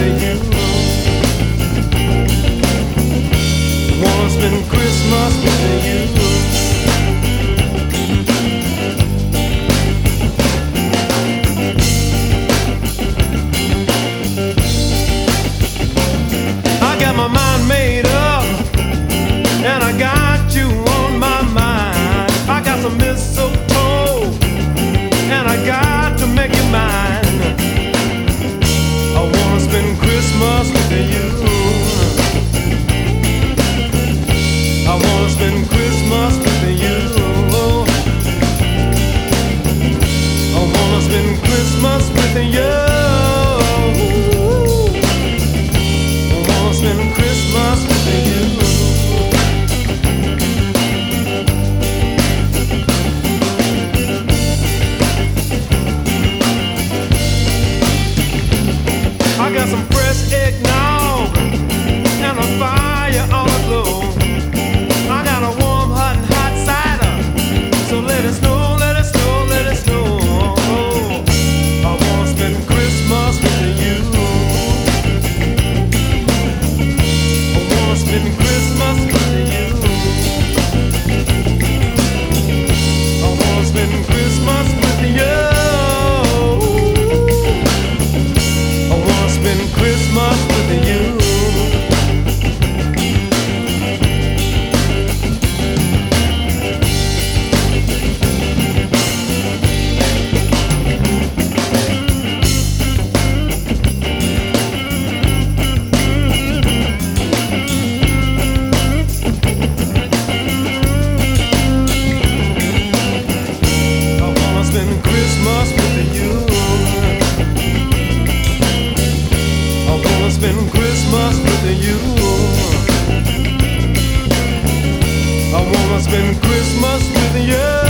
you. Wanna spend Christmas with you. I got my mind made up, and I got you on my mind. I got some mistletoe, and I got to make you mine. I wanna spend Christmas with you. I wanna spend Christmas with you. I wanna spend Christmas with you. I wanna spend Christmas with you. I got some fresh eggnog and a fire on the glow. I got a warm, hot, and hot cider. So let it snow, let it snow, let it snow. I wanna spend Christmas with you. I wanna spend Christmas with you. I wanna spend Christmas with you. I wanna spend Christmas with you. Christmas with you. I wanna spend Christmas with you. I wanna spend Christmas with you.